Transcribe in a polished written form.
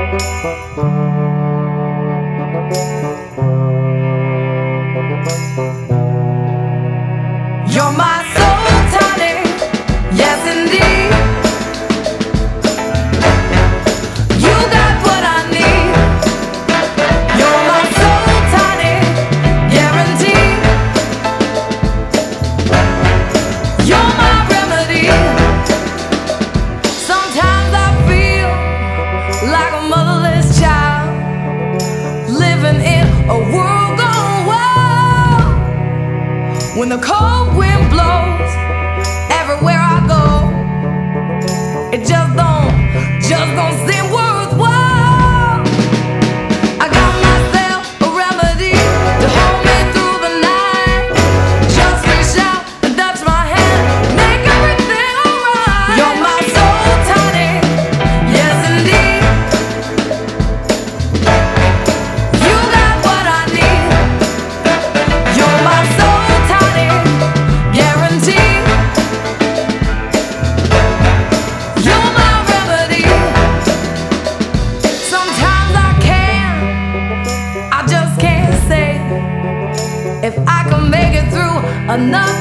You're my soul tonic, yes indeed. You got what I need. You're my soul tonic, guaranteed. You're my remedy. Sometimes I feel like a motherless child, living in a world gone wild. When the cold wind blows, everywhere I go, it just don't seem worthwhile. I got myself a remedy to hold me through the night. Just reach out and touch my hand, make everything alright. You're my soul tonic, yes indeed. You got what I need. You're my soul tonic, guaranteed. You're my remedy. Sometimes I just can't say if I can make it through another